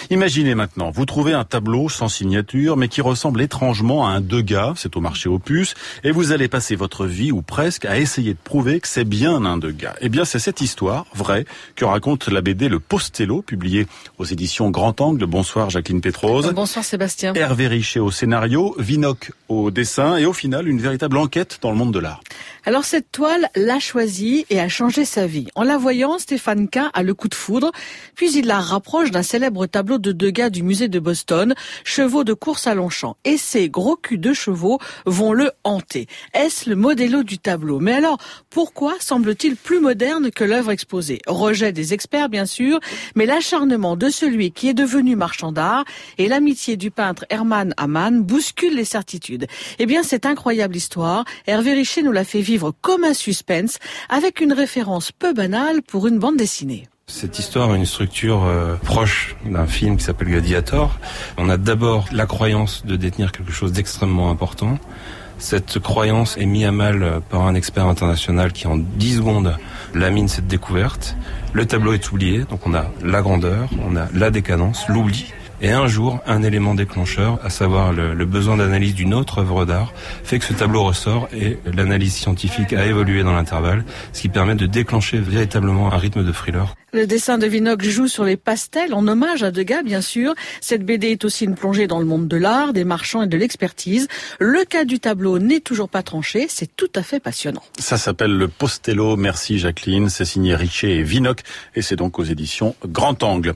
Imaginez maintenant, vous trouvez un tableau sans signature, mais qui ressemble étrangement à un Degas, c'est au marché aux puces, et vous allez passer votre vie, ou presque, à essayer de prouver que c'est bien un Degas. Eh bien, c'est cette histoire, vraie, que raconte la BD Le Postello, publiée aux éditions Grand Angle. Bonsoir Jacqueline Pétrose. Bonsoir Sébastien. Hervé Richer au scénario, Vinocq au dessin, et au final, une véritable enquête dans le monde de l'art. Alors cette toile l'a choisie et a changé sa vie. En la voyant, Stéphane Kahn a le coup de foudre, puis il la rapproche d'un célèbre tableau de Degas du musée de Boston, Chevaux de course à Longchamp. Et ces gros culs de chevaux vont le hanter. Est-ce le modello du tableau? Mais alors, pourquoi semble-t-il plus moderne que l'œuvre exposée? Rejet des experts, bien sûr, mais l'acharnement de celui qui est devenu marchand d'art et l'amitié du peintre Hermann Hamann bousculent les certitudes. Eh bien, cette incroyable histoire, Hervé Richer nous l'a fait vivre comme un suspense, avec une référence peu banale pour une bande dessinée. Cette histoire a une structure proche d'un film qui s'appelle Gladiator. On a d'abord la croyance de détenir quelque chose d'extrêmement important. Cette croyance est mise à mal par un expert international qui, en 10 secondes, lamine cette découverte. Le tableau est oublié, donc on a la grandeur, on a la décadence, l'oubli. Et un jour, un élément déclencheur, à savoir le besoin d'analyse d'une autre œuvre d'art, fait que ce tableau ressort et l'analyse scientifique a évolué dans l'intervalle, ce qui permet de déclencher véritablement un rythme de thriller. Le dessin de Vinocq joue sur les pastels, en hommage à Degas, bien sûr. Cette BD est aussi une plongée dans le monde de l'art, des marchands et de l'expertise. Le cas du tableau n'est toujours pas tranché, c'est tout à fait passionnant. Ça s'appelle Le Postello, merci Jacqueline, c'est signé Richer et Vinocq, et c'est donc aux éditions Grand Angle.